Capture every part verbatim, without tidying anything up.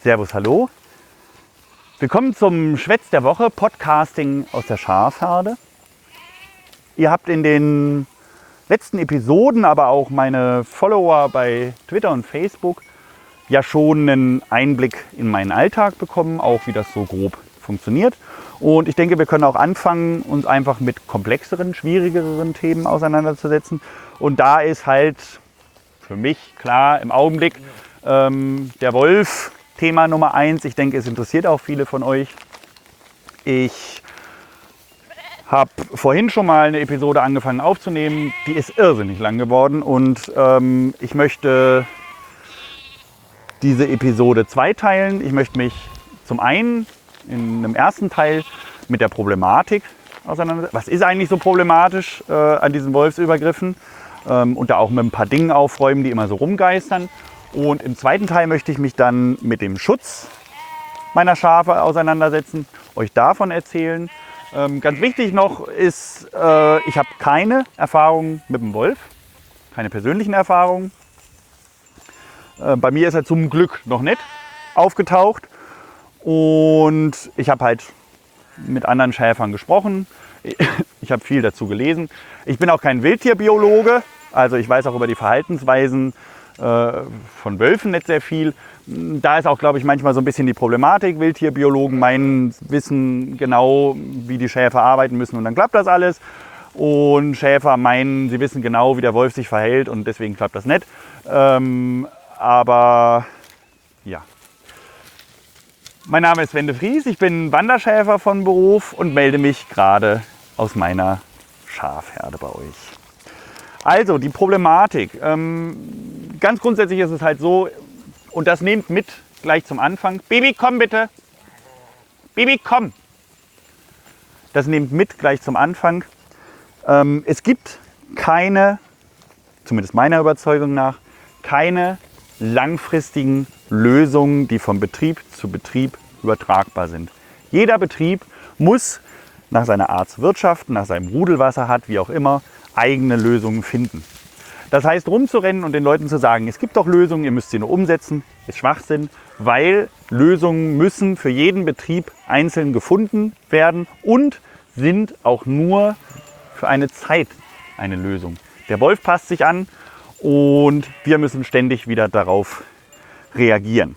Servus, hallo. Willkommen zum Schwätz der Woche, Podcasting aus der Schafherde. Ihr habt in den letzten Episoden, aber auch meine Follower bei Twitter und Facebook, ja schon einen Einblick in meinen Alltag bekommen, auch wie das so grob funktioniert. Und ich denke, wir können auch anfangen, uns einfach mit komplexeren, schwierigeren Themen auseinanderzusetzen. Und da ist halt für mich klar im Augenblick ähm, der Wolf Thema Nummer eins. Ich denke, es interessiert auch viele von euch. Ich habe vorhin schon mal eine Episode angefangen aufzunehmen. Die ist irrsinnig lang geworden und ähm, ich möchte diese Episode zweiteilen. Ich möchte mich zum einen in einem ersten Teil mit der Problematik auseinandersetzen. Was ist eigentlich so problematisch äh, an diesen Wolfsübergriffen? Ähm, und da auch mit ein paar Dingen aufräumen, die immer so rumgeistern. Und im zweiten Teil möchte ich mich dann mit dem Schutz meiner Schafe auseinandersetzen, euch davon erzählen. Ähm, ganz wichtig noch ist, äh, ich habe keine Erfahrungen mit dem Wolf, keine persönlichen Erfahrungen. Äh, bei mir ist er zum Glück noch nicht aufgetaucht. Und ich habe halt mit anderen Schäfern gesprochen. Ich habe viel dazu gelesen. Ich bin auch kein Wildtierbiologe, also ich weiß auch über die Verhaltensweisen von Wölfen nicht sehr viel. Da ist auch, glaube ich, manchmal so ein bisschen die Problematik. Wildtierbiologen meinen, wissen genau, wie die Schäfer arbeiten müssen und dann klappt das alles. Und Schäfer meinen, sie wissen genau, wie der Wolf sich verhält und deswegen klappt das nicht. Ähm, aber ja. Mein Name ist Sven de Vries, ich bin Wanderschäfer von Beruf und melde mich gerade aus meiner Schafherde bei euch. Also die Problematik. Ähm, ganz grundsätzlich ist es halt so, und das nehmt mit gleich zum Anfang. Baby, komm bitte. Baby, komm. Das nehmt mit gleich zum Anfang. Ähm, es gibt keine, zumindest meiner Überzeugung nach, keine langfristigen Lösungen, die vom Betrieb zu Betrieb übertragbar sind. Jeder Betrieb muss nach seiner Art zu wirtschaften, nach seinem Rudelwasser hat, wie auch immer, eigene Lösungen finden. Das heißt, rumzurennen und den Leuten zu sagen, es gibt doch Lösungen, ihr müsst sie nur umsetzen, ist Schwachsinn, weil Lösungen müssen für jeden Betrieb einzeln gefunden werden und sind auch nur für eine Zeit eine Lösung. Der Wolf passt sich an und wir müssen ständig wieder darauf reagieren.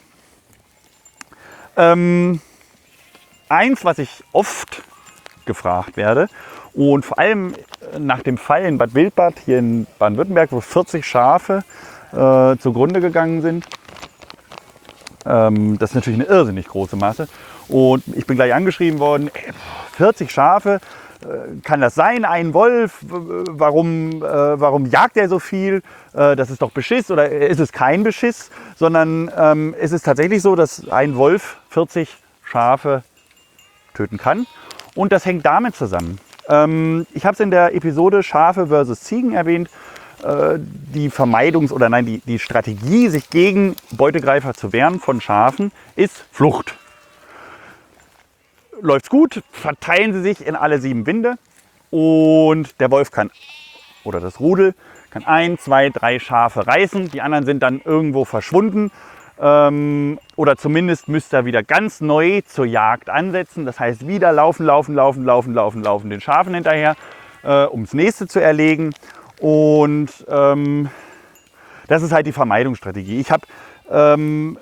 Ähm, eins, was ich oft gefragt werde, und vor allem nach dem Fall in Bad Wildbad hier in Baden-Württemberg, wo vierzig Schafe äh, zugrunde gegangen sind. Ähm, das ist natürlich eine irrsinnig große Masse. Und ich bin gleich angeschrieben worden, vierzig Schafe, äh, kann das sein, ein Wolf? Warum, äh, warum jagt er so viel? Äh, das ist doch Beschiss oder ist es kein Beschiss? Sondern ähm, es ist tatsächlich so, dass ein Wolf vierzig Schafe töten kann. Und das hängt damit zusammen. Ich habe es in der Episode Schafe versus Ziegen erwähnt. Die Vermeidungs- oder nein, die, die Strategie, sich gegen Beutegreifer zu wehren von Schafen, ist Flucht. Läuft's gut, verteilen sie sich in alle sieben Winde und der Wolf kann, oder das Rudel, kann ein, zwei, drei Schafe reißen. Die anderen sind dann irgendwo verschwunden. Ähm, oder zumindest müsst ihr wieder ganz neu zur Jagd ansetzen. Das heißt, wieder laufen, laufen, laufen, laufen, laufen, laufen den Schafen hinterher, äh, um das nächste zu erlegen. Und ähm, das ist halt die Vermeidungsstrategie. Ich habe ähm,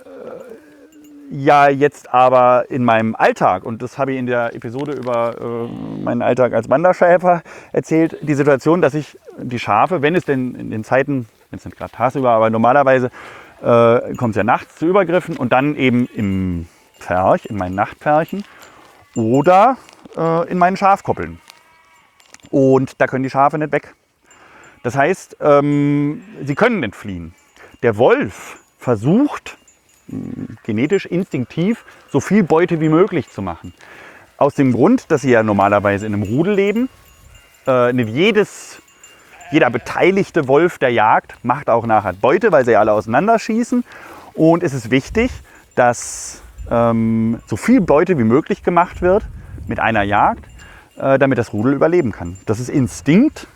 ja jetzt aber in meinem Alltag, und das habe ich in der Episode über äh, meinen Alltag als Wanderschäfer erzählt, die Situation, dass ich die Schafe, wenn es denn in den Zeiten, wenn es nicht gerade tagsüber, aber normalerweise Äh, kommt es ja nachts zu Übergriffen und dann eben im Pferch, in meinen Nachtpferchen oder äh, in meinen Schafkoppeln. Und da können die Schafe nicht weg. Das heißt, ähm, sie können nicht fliehen. Der Wolf versucht mh, genetisch, instinktiv so viel Beute wie möglich zu machen. Aus dem Grund, dass sie ja normalerweise in einem Rudel leben. Äh, nicht jedes Jeder beteiligte Wolf der Jagd macht auch nachher Beute, weil sie alle auseinanderschießen. Und es ist wichtig, dass ähm, so viel Beute wie möglich gemacht wird mit einer Jagd, äh, damit das Rudel überleben kann. Das ist Instinkt.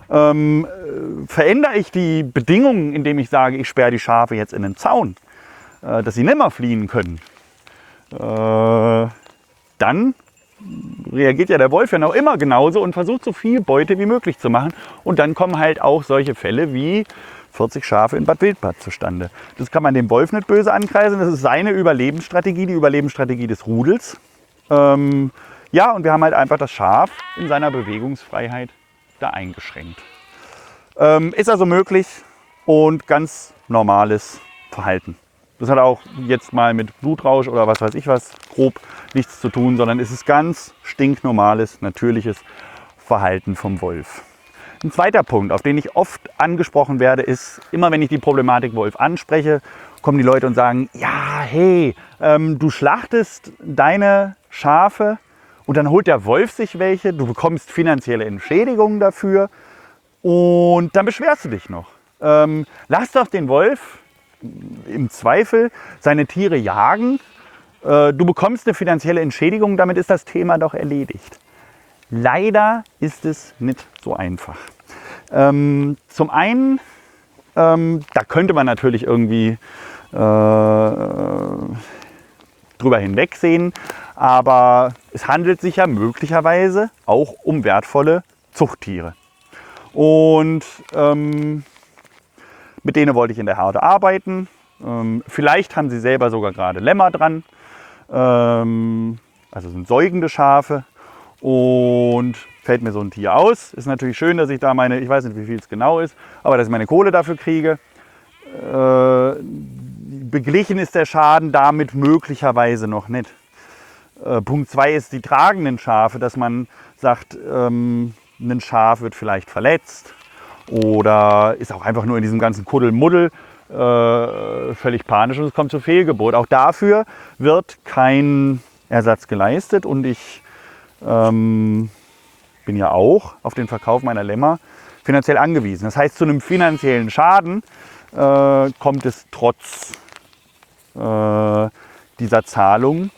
Ähm, äh, verändere ich die Bedingungen, indem ich sage, ich sperre die Schafe jetzt in den Zaun, äh, dass sie nicht mehr fliehen können, äh, dann reagiert ja der Wolf ja noch immer genauso und versucht so viel Beute wie möglich zu machen. Und dann kommen halt auch solche Fälle wie vierzig Schafe in Bad Wildbad zustande. Das kann man dem Wolf nicht böse ankreisen. Das ist seine Überlebensstrategie, die Überlebensstrategie des Rudels. Ähm, ja, und wir haben halt einfach das Schaf in seiner Bewegungsfreiheit da eingeschränkt. Ähm, ist also möglich und ganz normales Verhalten. Das hat auch jetzt mal mit Blutrausch oder was weiß ich was grob nichts zu tun, sondern es ist ganz stinknormales, natürliches Verhalten vom Wolf. Ein zweiter Punkt, auf den ich oft angesprochen werde, ist, immer wenn ich die Problematik Wolf anspreche, kommen die Leute und sagen, ja, hey, ähm, du schlachtest deine Schafe und dann holt der Wolf sich welche, du bekommst finanzielle Entschädigungen dafür und dann beschwerst du dich noch. Ähm, lass doch den Wolf im Zweifel seine Tiere jagen, äh, du bekommst eine finanzielle Entschädigung, damit ist das Thema doch erledigt. Leider ist es nicht so einfach. Ähm, zum einen, ähm, da könnte man natürlich irgendwie äh, drüber hinwegsehen, aber es handelt sich ja möglicherweise auch um wertvolle Zuchttiere. Und ähm, mit denen wollte ich in der Herde arbeiten. Ähm, vielleicht haben sie selber sogar gerade Lämmer dran, ähm, also sind säugende Schafe. Und fällt mir so ein Tier aus. Ist natürlich schön, dass ich da meine, ich weiß nicht, wie viel es genau ist, aber dass ich meine Kohle dafür kriege. Äh, beglichen ist der Schaden damit möglicherweise noch nicht. Äh, Punkt zwei ist die tragenden Schafe, dass man sagt, ähm, ein Schaf wird vielleicht verletzt oder ist auch einfach nur in diesem ganzen Kuddelmuddel äh, völlig panisch und es kommt zur Fehlgeburt. Auch dafür wird kein Ersatz geleistet und ich ähm, bin ja auch auf den Verkauf meiner Lämmer finanziell angewiesen. Das heißt, zu einem finanziellen Schaden äh, kommt es trotz äh, dieser Zahlung.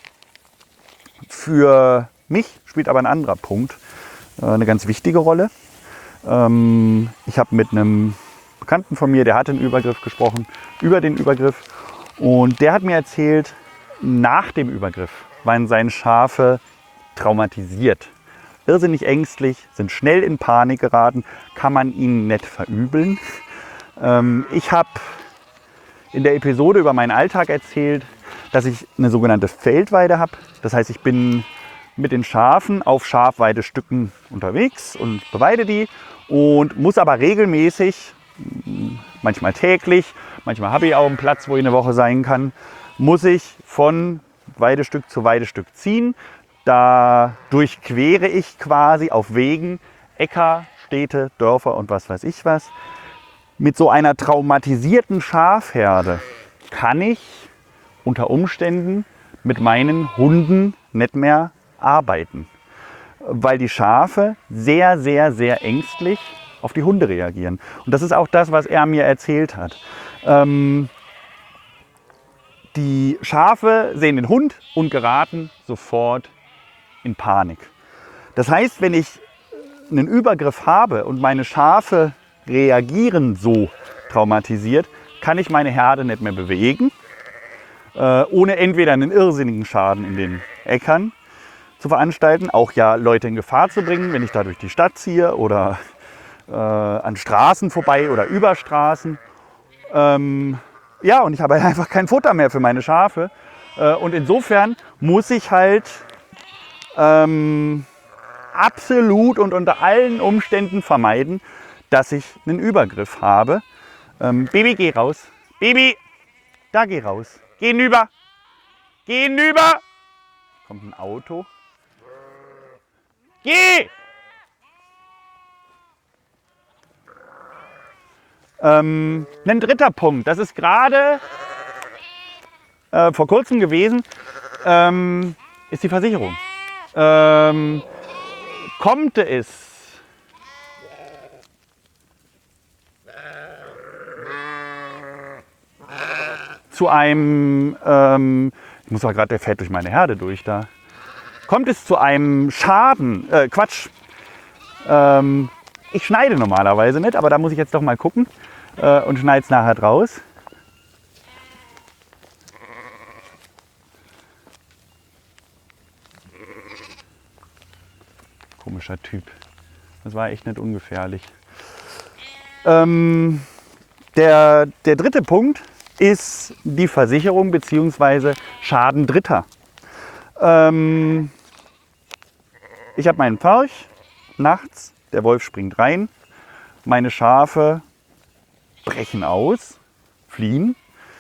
Für mich spielt aber ein anderer Punkt äh, eine ganz wichtige Rolle. Ähm, ich habe mit einem Bekannten von mir, der hat den Übergriff gesprochen, über den Übergriff. Und der hat mir erzählt, nach dem Übergriff waren seine Schafe traumatisiert, irrsinnig ängstlich, sind schnell in Panik geraten, kann man ihnen nicht verübeln. Ähm, ich habe in der Episode über meinen Alltag erzählt, dass ich eine sogenannte Feldweide habe. Das heißt, ich bin mit den Schafen auf Schafweidestücken unterwegs und beweide die und muss aber regelmäßig, manchmal täglich, manchmal habe ich auch einen Platz, wo ich eine Woche sein kann, muss ich von Weidestück zu Weidestück ziehen. Da durchquere ich quasi auf Wegen Äcker, Städte, Dörfer und was weiß ich was. Mit so einer traumatisierten Schafherde kann ich unter Umständen mit meinen Hunden nicht mehr arbeiten, weil die Schafe sehr, sehr, sehr ängstlich auf die Hunde reagieren. Und das ist auch das, was er mir erzählt hat. Ähm, die Schafe sehen den Hund und geraten sofort in Panik. Das heißt, wenn ich einen Übergriff habe und meine Schafe reagieren so traumatisiert, kann ich meine Herde nicht mehr bewegen, äh, ohne entweder einen irrsinnigen Schaden in den Äckern zu veranstalten, auch ja Leute in Gefahr zu bringen, wenn ich da durch die Stadt ziehe oder äh, an Straßen vorbei oder über Straßen. Ähm, ja, und ich habe einfach kein Futter mehr für meine Schafe. Äh, und insofern muss ich halt ähm, absolut und unter allen Umständen vermeiden, dass ich einen Übergriff habe. Ähm, Baby, geh raus. Baby, da geh raus. Geh hinüber. Geh hinüber. Kommt ein Auto. Geh! Ähm, ein dritter Punkt, das ist gerade äh, vor kurzem gewesen, ähm, ist die Versicherung. Ähm, kommt es zu einem, ähm, ich muss mal gerade, der fährt durch meine Herde durch da. Kommt es zu einem Schaden, äh, Quatsch, ähm, ich schneide normalerweise nicht, aber da muss ich jetzt doch mal gucken äh, und schneide es nachher draus. Komischer Typ. Das war echt nicht ungefährlich. Ähm, der, der dritte Punkt ist die Versicherung bzw. Schaden Dritter. Ähm, ich habe meinen Pferch nachts, der Wolf springt rein, meine Schafe brechen aus, fliehen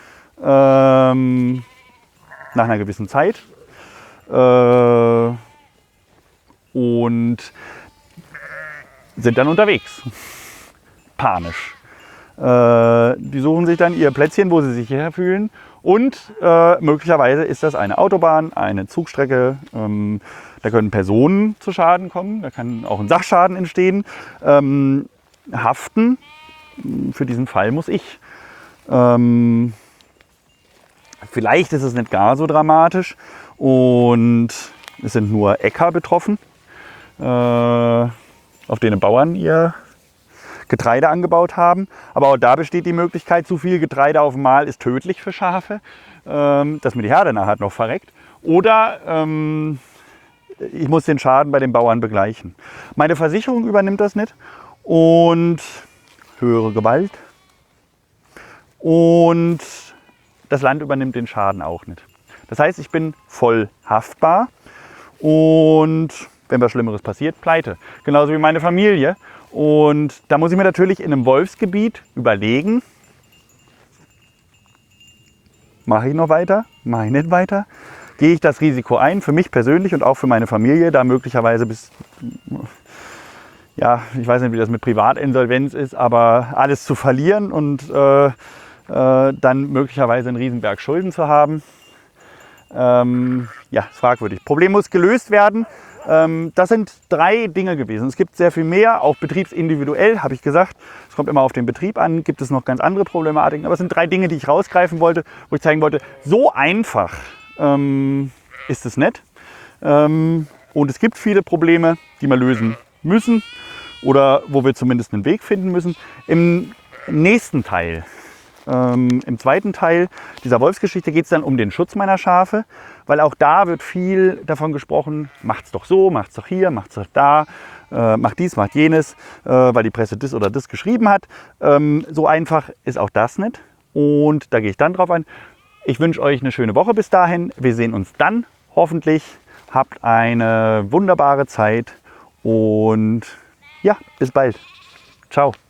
ähm, nach einer gewissen Zeit äh, und sind dann unterwegs, panisch. Äh, die suchen sich dann ihr Plätzchen, wo sie sich sicher fühlen. Und äh, möglicherweise ist das eine Autobahn, eine Zugstrecke. Ähm, da können Personen zu Schaden kommen, da kann auch ein Sachschaden entstehen. Ähm, haften, für diesen Fall muss ich. Ähm, vielleicht ist es nicht gar so dramatisch und es sind nur Äcker betroffen, äh, auf denen Bauern ihr Getreide angebaut haben. Aber auch da besteht die Möglichkeit, zu viel Getreide auf einmal ist tödlich für Schafe, ähm, dass mir die Herde nachher noch verreckt. Oder ähm, ich muss den Schaden bei den Bauern begleichen. Meine Versicherung übernimmt das nicht und höhere Gewalt. Und das Land übernimmt den Schaden auch nicht. Das heißt, ich bin voll haftbar und wenn was Schlimmeres passiert, pleite. Genauso wie meine Familie. Und da muss ich mir natürlich in einem Wolfsgebiet überlegen, mache ich noch weiter, mache ich nicht weiter, gehe ich das Risiko ein, für mich persönlich und auch für meine Familie, da möglicherweise bis, ja, ich weiß nicht, wie das mit Privatinsolvenz ist, aber alles zu verlieren und äh, äh, dann möglicherweise einen Riesenberg Schulden zu haben. Ähm, ja, ist fragwürdig. Problem muss gelöst werden. Ähm, das sind drei Dinge gewesen. Es gibt sehr viel mehr, auch betriebsindividuell, habe ich gesagt. Es kommt immer auf den Betrieb an, gibt es noch ganz andere Problematiken. Aber es sind drei Dinge, die ich rausgreifen wollte, wo ich zeigen wollte, so einfach ähm, ist es nicht. Ähm, und es gibt viele Probleme, die wir lösen müssen oder wo wir zumindest einen Weg finden müssen. Im nächsten Teil, ähm, im zweiten Teil dieser Wolfsgeschichte geht es dann um den Schutz meiner Schafe, weil auch da wird viel davon gesprochen, macht's doch so, macht's doch hier, macht's doch da, äh, macht dies, macht jenes, äh, weil die Presse das oder das geschrieben hat. Ähm, so einfach ist auch das nicht und da gehe ich dann drauf ein. Ich wünsche euch eine schöne Woche bis dahin. Wir sehen uns dann hoffentlich. Habt eine wunderbare Zeit und ja, bis bald. Ciao.